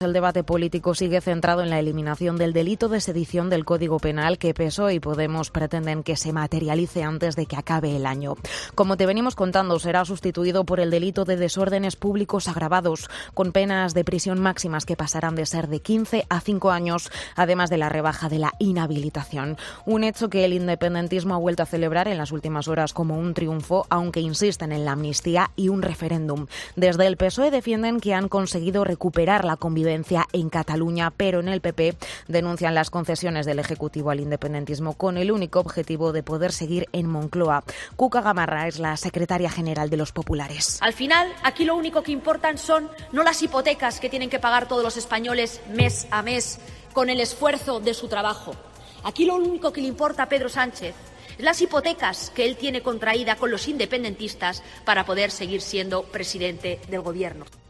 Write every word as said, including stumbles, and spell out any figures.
El debate político sigue centrado en la eliminación del delito de sedición del Código Penal que P S O E y Podemos pretenden que se materialice antes de que acabe el año. Como te venimos contando, será sustituido por el delito de desórdenes públicos agravados, con penas de prisión máximas que pasarán de ser de quince a cinco años, además de la rebaja de la inhabilitación. Un hecho que el independentismo ha vuelto a celebrar en las últimas horas como un triunfo, aunque insisten en la amnistía y un referéndum. Desde el P S O E defienden que han conseguido recuperar la convivencia en Cataluña, pero en el P P denuncian las concesiones del Ejecutivo al independentismo con el único objetivo de poder seguir en Moncloa. Cuca Gamarra es la secretaria general de los populares. Al final, aquí lo único que importan son no las hipotecas que tienen que pagar todos los españoles mes a mes con el esfuerzo de su trabajo. Aquí lo único que le importa a Pedro Sánchez es las hipotecas que él tiene contraída con los independentistas para poder seguir siendo presidente del Gobierno.